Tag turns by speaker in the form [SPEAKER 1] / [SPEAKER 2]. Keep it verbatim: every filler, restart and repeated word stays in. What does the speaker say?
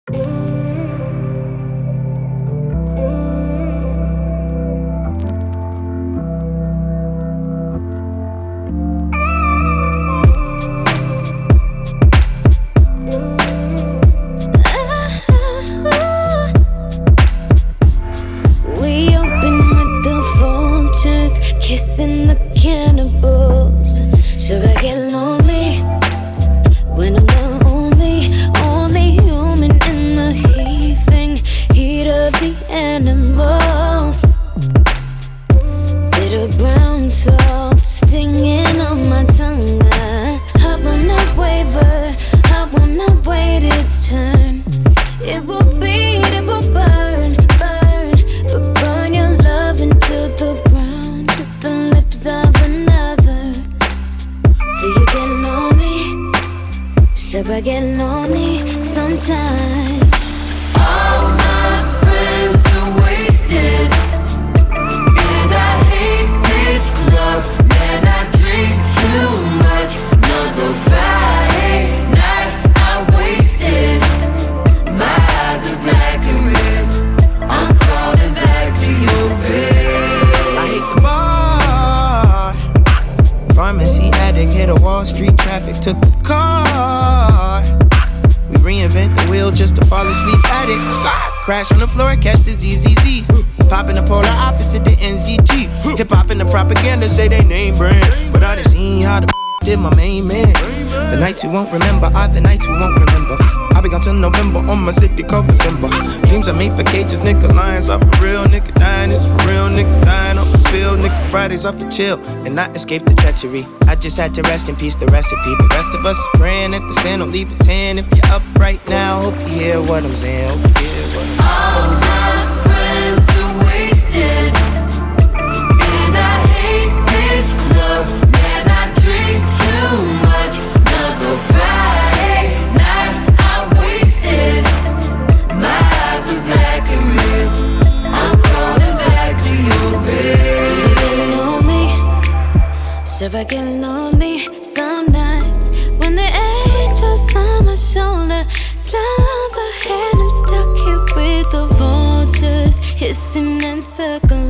[SPEAKER 1] Kissing the cannibals. Should I get lonely when I'm the only, only human in the heaving heat of the animals? Bitter brown salt stinging on my tongue. I will not waver, I will not wait its turn. It will beat, it will burn, burn, but burn your love into the ground with the lips of another. Do you get lonely? Should I get lonely sometimes?
[SPEAKER 2] All my friends are wasted, and I hate this club. Man, I drink too much. Another Friday night I'm wasted. My eyes are black and red. I'm crawling back to your bed.
[SPEAKER 3] I hate the bar. Pharmacy addict, hit a Wall Street traffic, took the car. We reinvent the wheel just to fall asleep at it. Crash on the floor, catch the Z Z Zs. Pop in the polar opposite, the N Z T. Hip hop and the propaganda say they name brand, but I done seen how the did my main man. The nights we won't remember are the nights we won't remember. I'll be gone till November on my city called December. Dreams are made for cages, nigga. Lions are for real, nigga. Dying is for real, niggas dying off the field, nigga. Fridays off for chill and not escape the treachery. I just had to rest in peace the recipe. The rest of us is praying at the sin. Don't leave a ten if you're up right now. Hope you hear what I'm saying. Hope you hear what I'm saying.
[SPEAKER 2] All my friends are wasted, and I hate this club. Man, I drink too much. Another Friday night I'm wasted. My eyes are black and red. I'm crawling back to your bed.
[SPEAKER 1] Do you get lonely? Should I get lonely some nights when the angels on my shoulder slumber and I'm stuck here with the vultures hissing and circling?